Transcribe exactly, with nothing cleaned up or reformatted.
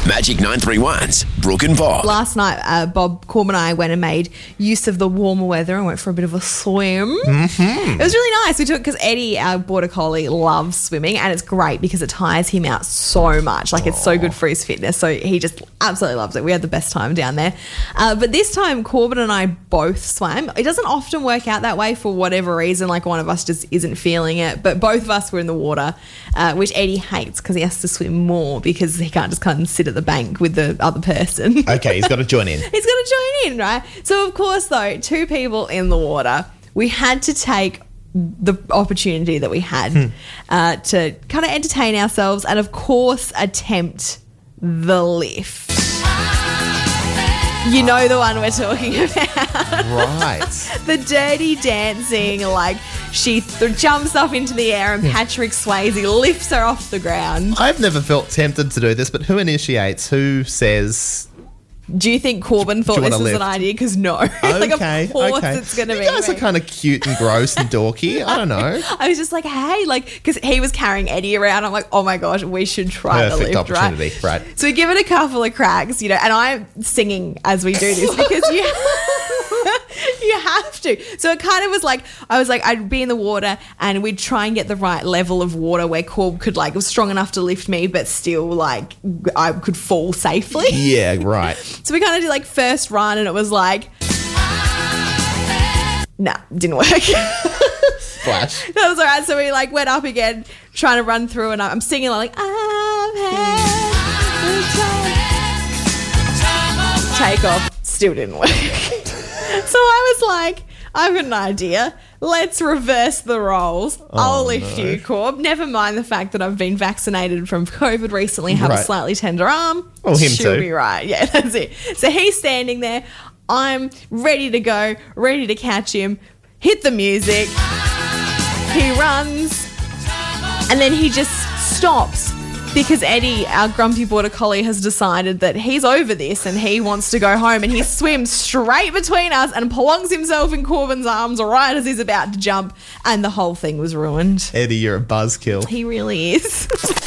Magic nine three one's Brooke and Bob. Last night, uh, Bob, Corb and I went and made use of the warmer weather and went for a bit of a swim. Mm-hmm. It was really nice. We took, because Eddie, our border collie, loves swimming, and it's great because it tires him out so much. Like, it's so good for his fitness. So he just absolutely loves it. We had the best time down there. Uh, but this time, Corbin and I both swam. It doesn't often work out that way for whatever reason. Like, one of us just isn't feeling it. But both of us were in the water, uh, which Eddie hates because he has to swim more because he can't just come and sit at the bank with the other person. Okay, he's got to join in. He's got to join in, right? So, of course, though, two people in the water, we had to take the opportunity that we had hmm. uh, to kind of entertain ourselves and, of course, attempt the lift. You know the one we're talking about. Right. The dirty dancing, like she th- jumps up into the air and Patrick Swayze lifts her off the ground. I've never felt tempted to do this, but who initiates? Who says... Do you think Corbin thought this was lift? an idea? Because no. Okay, like, of course okay. it's going to you be. You guys me. are kind of cute and gross and dorky. I don't know. I was just like, hey, like, because he was carrying Eddie around. I'm like, oh my gosh, we should try Perfect the lift, opportunity, right? right? So we give it a couple of cracks, you know, and I'm singing as we do this because you, you have to. So it kind of was like, I was like, I'd be in the water and we'd try and get the right level of water where Corb could, like, was strong enough to lift me, but still, like, I could fall safely. Yeah, right. So we kind of did, like, first run and it was like, nah, didn't work. Splash. That was all right. So we, like, went up again, trying to run through, and I'm singing like, I've had the time. Take off, still didn't work. So I was like, I've got an idea. Let's reverse the roles. Oh, I'll lift no. you, Corb. Never mind the fact that I've been vaccinated from COVID recently, have right. a slightly tender arm. Oh, him She'll too. be right. Yeah, that's it. So he's standing there. I'm ready to go, ready to catch him. Hit the music. He runs. And then he just stops because Eddie, our grumpy border collie, has decided that he's over this and he wants to go home, and he swims straight between us and plonks himself in Corbin's arms right as he's about to jump, and the whole thing was ruined. Eddie, you're a buzzkill. He really is.